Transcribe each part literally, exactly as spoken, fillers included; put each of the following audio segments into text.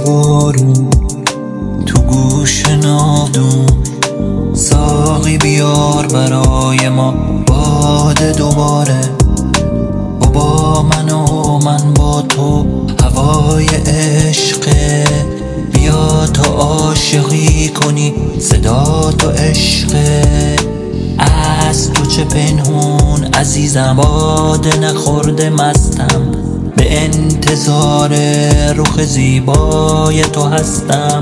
بارون تو گوش نادون، ساقی بیار برای ما باده دوباره. و با من و من با تو هوای عشقه، بیا تا عاشقی کنی صدا تو عشقه. از تو چه پنهون عزیزم، باده نخورده مستم، به انتظار رخ زیبای تو هستم.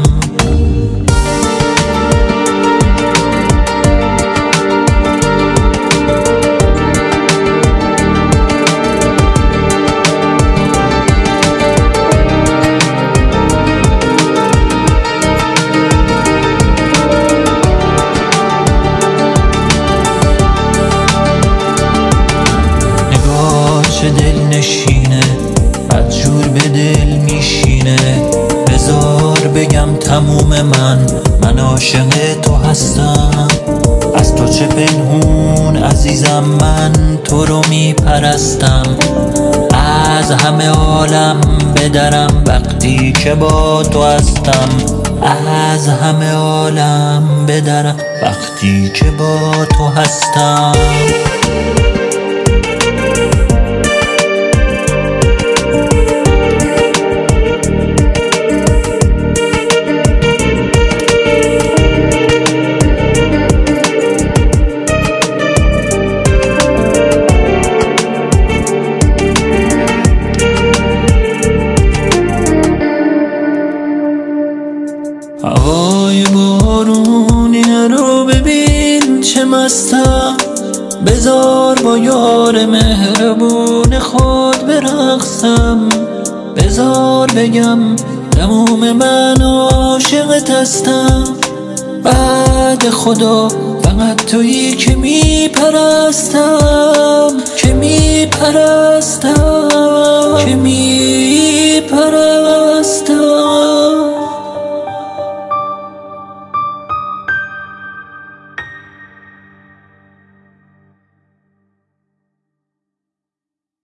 چه دل نشینه، بدجور به دل میشینه. بذار بگم تموم من، من عاشق تو هستم. از تو چه پنهون عزیزم، من تو رو میپرستم. از همه عالم بدرم وقتی که با تو هستم. از همه عالم بدرم وقتی که با تو هستم. هوای بارونی رو ببین چه مستم، بذار با یار مهربون خود برقصم. بذار بگم تموم من عاشقت هستم. بعد خدا فقط تویی که میپرستم، که میپرستم، که میپرستم.